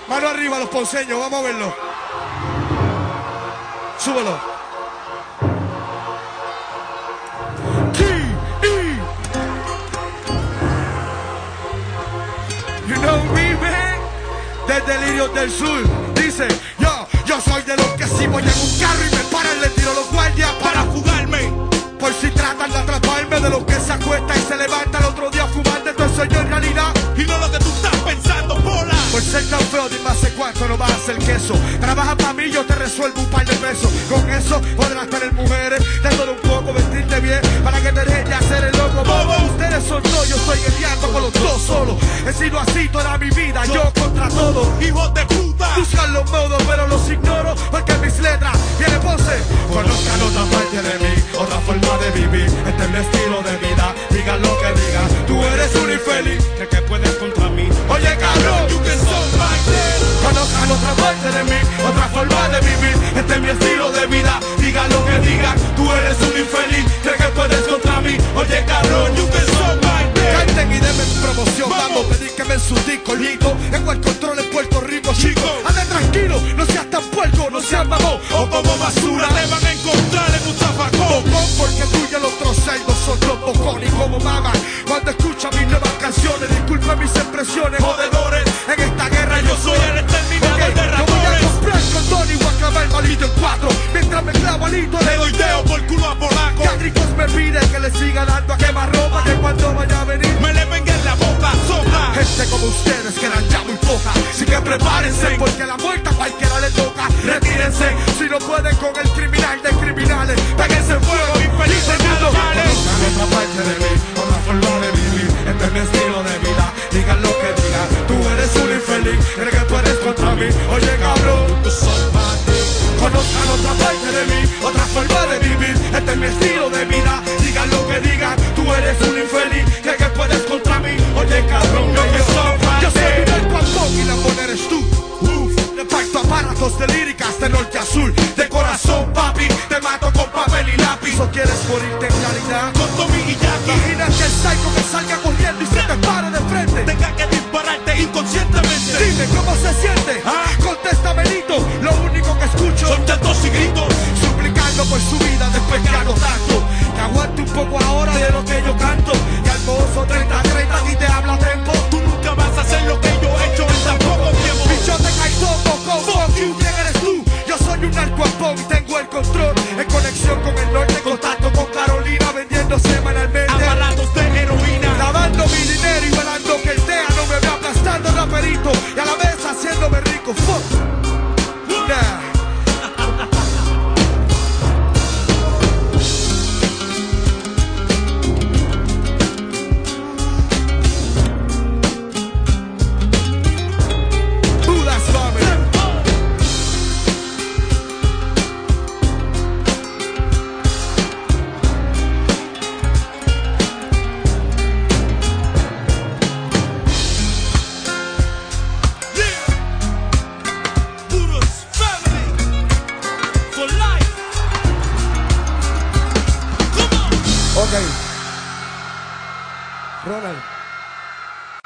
Mano arriba los ponceños, vamos a verlo. Súbelo. You know me, man. Del Delirio del Sur. Dice, yo soy de los que si voy en un carro y me paran, le tiro los guardias para fugarme. Por si tratan de atraparme, de los que se acuesta y se levanta el otro día a fumar de todo sueño en realidad. Y no lo que tú estás pensando, bola. Por ser tan feo, dime hace cuánto no vas a hacer queso. Trabaja para mí, yo te resuelvo un par de pesos. Con eso podrás tener mujeres, de todo un poco, vestirte bien, para que te dejes de hacer el loco. Bobo, ustedes son dos, yo estoy guerreando con los dos solos. He sido así toda mi vida, yo contra todo. Hijos de puta. Buscan los modos, pero los ignoro, porque mis letras vienen pose. Conozcan otra parte de mí, otra forma de vivir. Este es mi estilo de vida, digan lo que digan. Tú eres un infeliz, ¿de qué puedes contra mí? Oye cabrón, You can solve my day. conozcan otra parte de mí, otra forma de vivir. Este es mi estilo de vida, digan lo que digan. Tú eres un infeliz, ¿crees que puedes contra mí? Oye cabrón, You can solve my day. canten y denme promoción, vamos, predíqueme en su disco, listo. Tengo el control en Puerto Rico, chico. Ande tranquilo, no seas tan puerco, no seas mamón. O como basura te van a encontrar en un zafacón. Bocón, porque tú y el otro cerdo son dos bocones. Y como maman cuando escuchan mis nuevas canciones, disculpen mis expresiones, Jodedores, en esta guerra yo soy el exterminador de yo voy a ratones. comprar condón y voy a clavar malito en 4. Mientras me clavo alito, Le doy deo por culo a polaco. ya ricos me piden que le siga dando a quemarropa, que cuando vaya a venir Me le venga en la boca, soca. gente como ustedes quedan ya muy poca. Así que prepárense, porque la muerte a cualquiera le toca. Retírense, si no pueden con el criminal de criminales. Péguense en fuego, infelices mundo. Conozcan otra parte de mí, otra forma de vivir. Este es mi estilo de vida, digan lo que digan. Tú eres un infeliz, ¿crees que tú eres contra mí? Oye cabrón, You solve my day. conozcan otra parte de mí, otra forma de vivir. Este es mi estilo de vida, digan lo que digan. Tú eres un infeliz, ¿crees que puedes contra mí? Oye cabrón, yo soy el Cuantón y la buena eres tú. Reparto aparatos de líricas de norte a sur. De corazón, papi, te mato con papel y lápiz. ¿O quieres morirte en realidad? Con Tommy y Jackie. Imagina que el psycho que salga corriendo y se te pare de frente. Tenga que dispararte inconscientemente. Dime cómo se siente. ¿Ah? Contéstame, Nito. Lo único que escucho Son tantos y gritos. suplicando por su vida después que hago tanto. Que aguante un poco ahora de lo que yo canto. Y al mozo 30-30 y te habla tempo. Tú nunca vas a hacer lo que yo he hecho en tan poco tiempo. Bicho te caigo, poco, fuck you, ¿quién eres tú? Yo soy un narcoapón y tengo el control. En conexión con el norte, contacto con Carolina, vendiendo semanalmente Aparatos de heroína. lavando mi dinero y velando que el TEA no me vea aplastando raperito. Y a la vez haciéndome rico, fuck. Nah. Ooh, that's mommy. Yeah. Puros family. For life. Come on. Ok.